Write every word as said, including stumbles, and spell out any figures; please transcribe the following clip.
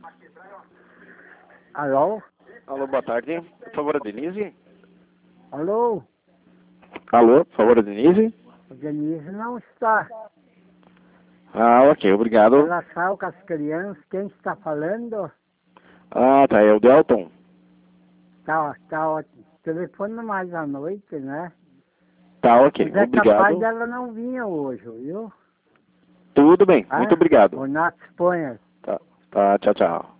Alô? Alô, boa tarde. Por favor, a Denise? Alô? Alô, por favor, a Denise? O Denise não está. Ah, ok, obrigado. Ela saiu com as crianças. Quem está falando? Ah, tá, é o Delton. Tá, tá ótimo. Telefone mais à noite, né? Tá, ok, Mas é capaz obrigado. dela não vinha hoje, viu? Tudo bem, Ah? muito obrigado. O Nath Espanha. Tá, tá, tchau, tchau.